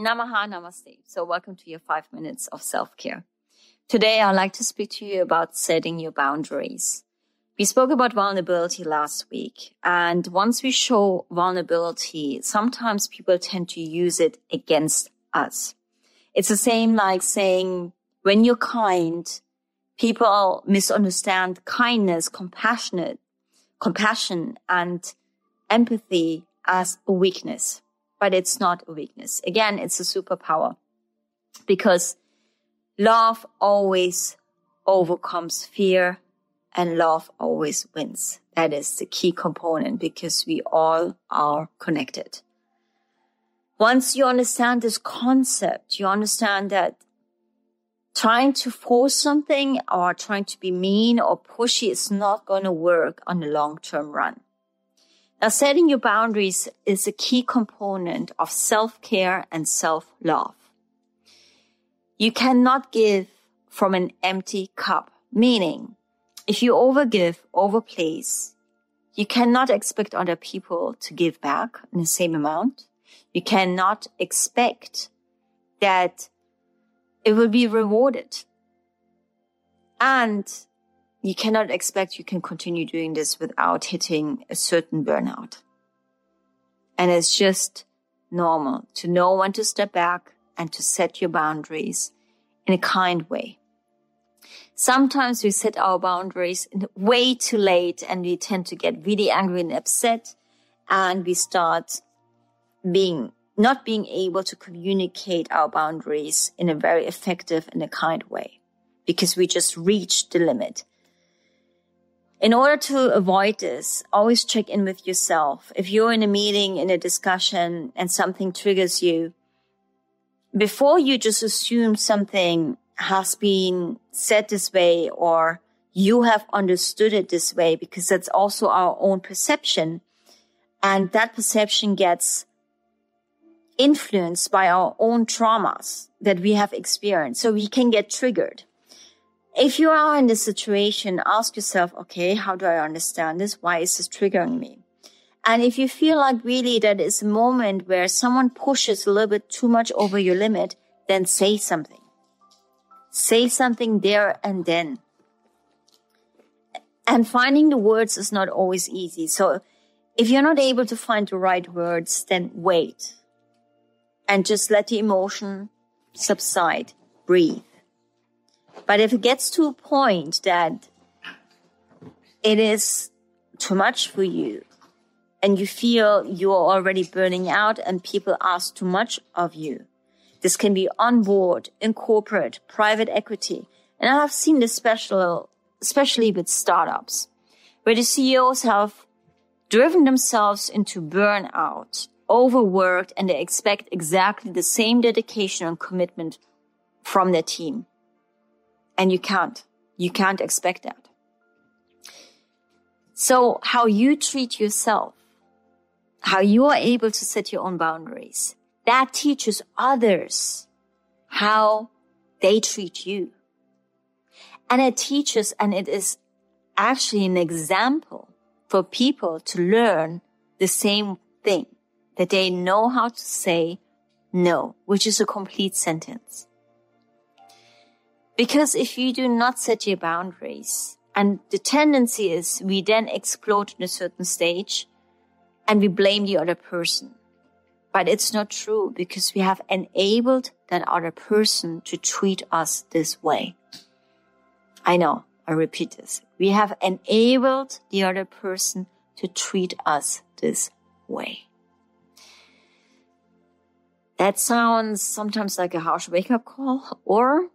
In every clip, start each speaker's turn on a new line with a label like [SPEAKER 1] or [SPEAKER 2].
[SPEAKER 1] Namaha, Namaste. So welcome to your 5 minutes of self-care. Today, I'd like to speak to you about setting your boundaries. We spoke about vulnerability last week. And once we show vulnerability, sometimes people tend to use it against us. It's the same like saying, when you're kind, people misunderstand kindness, compassion, and empathy as a weakness. But it's not a weakness. Again, it's a superpower because love always overcomes fear and love always wins. That is the key component because we all are connected. Once you understand this concept, you understand that trying to force something or trying to be mean or pushy is not going to work on the long-term run. Now, setting your boundaries is a key component of self-care and self-love. You cannot give from an empty cup, meaning if you overgive, overplace, you cannot expect other people to give back in the same amount. You cannot expect that it will be rewarded. And you cannot expect you can continue doing this without hitting a certain burnout. And it's just normal to know when to step back and to set your boundaries in a kind way. Sometimes we set our boundaries way too late and we tend to get really angry and upset and we start not being able to communicate our boundaries in a very effective and a kind way because we just reached the limit. In order to avoid this, always check in with yourself. If you're in a meeting, in a discussion, and something triggers you, before you just assume something has been said this way or you have understood it this way, because that's also our own perception, and that perception gets influenced by our own traumas that we have experienced, so we can get triggered. If you are in this situation, ask yourself, okay, how do I understand this? Why is this triggering me? And if you feel like really that is a moment where someone pushes a little bit too much over your limit, then say something. Say something there and then. And finding the words is not always easy. So if you're not able to find the right words, then wait. And just let the emotion subside. Breathe. But if it gets to a point that it is too much for you and you feel you're already burning out and people ask too much of you, this can be on board, in corporate, private equity. And I have seen this especially with startups, where the CEOs have driven themselves into burnout, overworked, and they expect exactly the same dedication and commitment from their team. And you can't expect that. So how you treat yourself, how you are able to set your own boundaries, that teaches others how they treat you. And it teaches, and it is actually an example for people to learn the same thing, that they know how to say no, which is a complete sentence. Because if you do not set your boundaries, and the tendency is we then explode in a certain stage and we blame the other person. But it's not true because we have enabled that other person to treat us this way. I know, I repeat this. We have enabled the other person to treat us this way. That sounds sometimes like a harsh wake-up call, or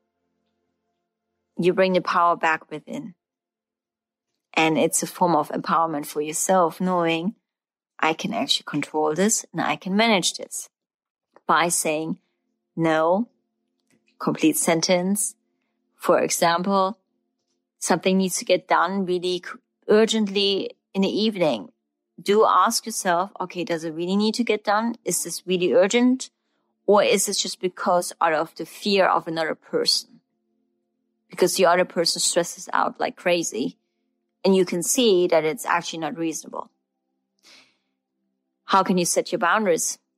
[SPEAKER 1] you bring the power back within. And it's a form of empowerment for yourself, knowing I can actually control this and I can manage this by saying no, complete sentence. For example, something needs to get done really urgently in the evening. Do ask yourself, okay, does it really need to get done? Is this really urgent? Or is it just because out of the fear of another person? Because the other person stresses out like crazy. And you can see that it's actually not reasonable. How can you set your boundaries?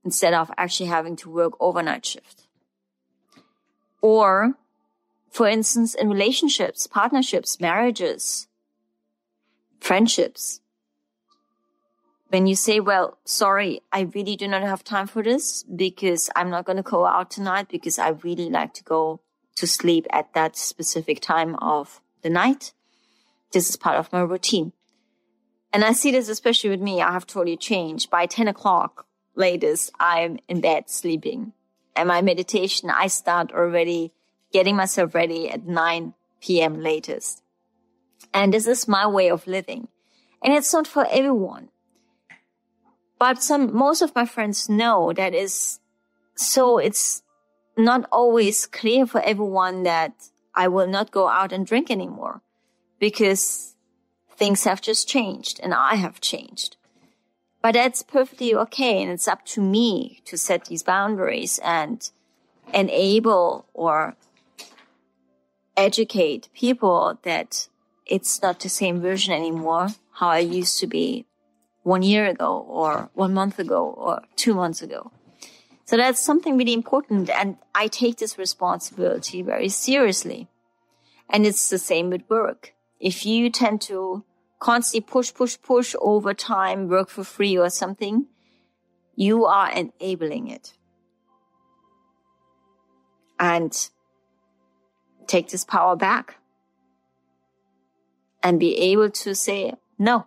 [SPEAKER 1] instead of actually having to work overnight shift. Or, for instance, in relationships, partnerships, marriages, friendships, when you say, well, sorry, I really do not have time for this because I'm not going to go out tonight because I really like to go to sleep at that specific time of the night. This is part of my routine. And I see this especially with me. I have totally changed. By 10 o'clock latest, I'm in bed sleeping. And my meditation, I start already getting myself ready at 9 p.m. latest. And this is my way of living. And it's not for everyone. But most of my friends know that is so it's not always clear for everyone that I will not go out and drink anymore because things have just changed and I have changed. But that's perfectly okay. And it's up to me to set these boundaries and enable or educate people that it's not the same version anymore, how I used to be 1 year ago or 1 month ago or 2 months ago. So that's something really important. And I take this responsibility very seriously. And it's the same with work. If you tend to constantly push over time, work for free or something, you are enabling it. And take this power back and be able to say no.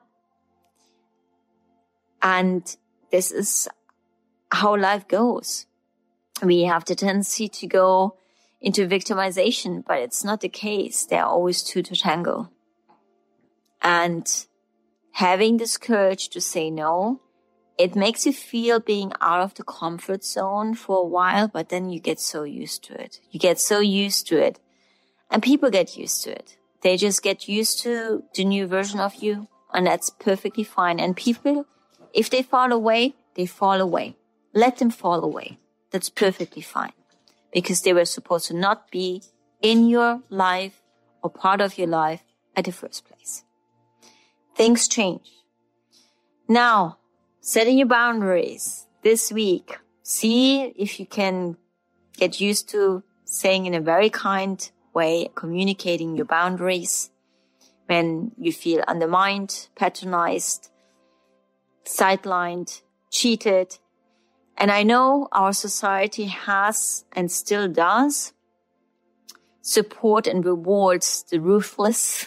[SPEAKER 1] And this is how life goes. We have the tendency to go into victimization, but it's not the case. There are always two to tango. And having this courage to say no, it makes you feel being out of the comfort zone for a while, but then you get so used to it. You get so used to it. And people get used to it. They just get used to the new version of you, and that's perfectly fine. And people, if they fall away, they fall away. Let them fall away. That's perfectly fine. Because they were supposed to not be in your life or part of your life at the first place. Things change. Now, setting your boundaries this week. See if you can get used to saying in a very kind way, communicating your boundaries when you feel undermined, patronized, sidelined, cheated. And I know our society has and still does support and rewards the ruthless,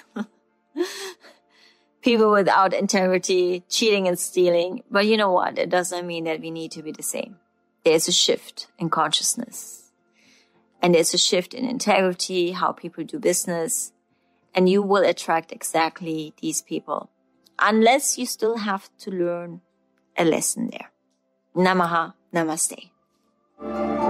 [SPEAKER 1] people without integrity, cheating and stealing. But you know what? It doesn't mean that we need to be the same. There's a shift in consciousness. And there's a shift in integrity, how people do business. And you will attract exactly these people. Unless you still have to learn a lesson there. Namaha, namaste.